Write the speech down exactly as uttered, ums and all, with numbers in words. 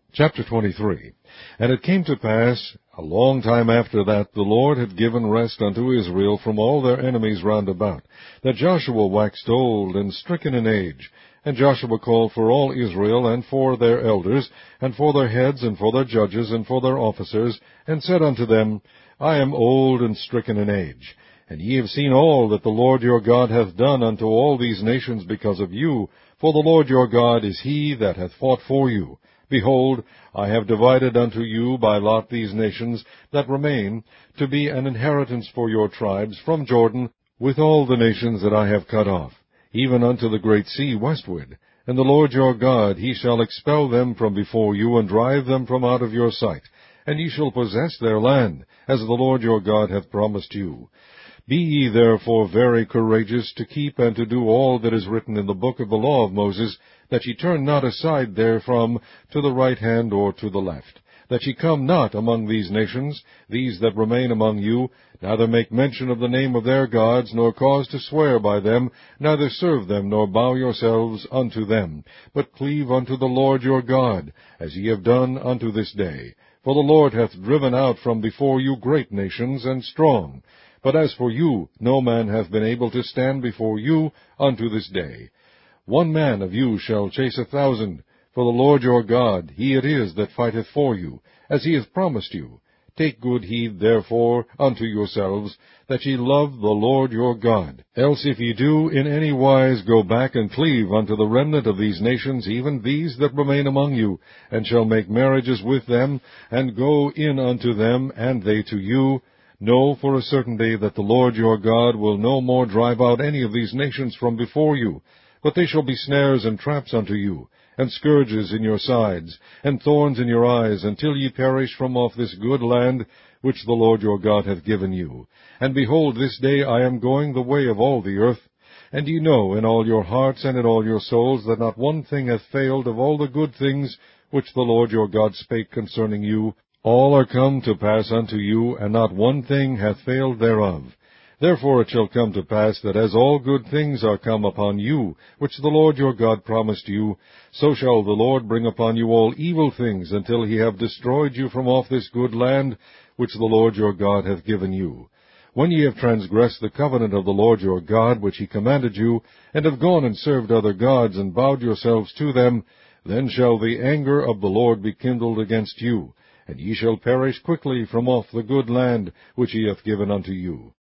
Chapter twenty-three. And it came to pass, a long time after that, the Lord had given rest unto Israel from all their enemies round about, that Joshua waxed old and stricken in age. And Joshua called for all Israel, and for their elders, and for their heads, and for their judges, and for their officers, and said unto them, I am old and stricken in age. And ye have seen all that the Lord your God hath done unto all these nations because of you, for the Lord your God is he that hath fought for you. Behold, I have divided unto you by lot these nations that remain, to be an inheritance for your tribes from Jordan, with all the nations that I have cut off, even unto the great sea westward. And the Lord your God, he shall expel them from before you, and drive them from out of your sight. And ye shall possess their land, as the Lord your God hath promised you. Be ye therefore very courageous to keep and to do all that is written in the book of the law of Moses, that ye turn not aside therefrom to the right hand or to the left, that ye come not among these nations, these that remain among you, neither make mention of the name of their gods, nor cause to swear by them, neither serve them, nor bow yourselves unto them, but cleave unto the Lord your God, as ye have done unto this day. For the Lord hath driven out from before you great nations and strong. But as for you, no man hath been able to stand before you unto this day. One man of you shall chase a thousand, for the Lord your God, he it is that fighteth for you, as he hath promised you. Take good heed, therefore, unto yourselves, that ye love the Lord your God. Else if ye do in any wise go back and cleave unto the remnant of these nations, even these that remain among you, and shall make marriages with them, and go in unto them, and they to you, know for a certainty that the Lord your God will no more drive out any of these nations from before you, but they shall be snares and traps unto you, and scourges in your sides, and thorns in your eyes, until ye perish from off this good land which the Lord your God hath given you. And behold, this day I am going the way of all the earth, and ye know in all your hearts and in all your souls that not one thing hath failed of all the good things which the Lord your God spake concerning you. All are come to pass unto you, and not one thing hath failed thereof. Therefore it shall come to pass that as all good things are come upon you, which the Lord your God promised you, so shall the Lord bring upon you all evil things, until he have destroyed you from off this good land, which the Lord your God hath given you. When ye have transgressed the covenant of the Lord your God, which he commanded you, and have gone and served other gods, and bowed yourselves to them, then shall the anger of the Lord be kindled against you, and ye shall perish quickly from off the good land which he hath given unto you.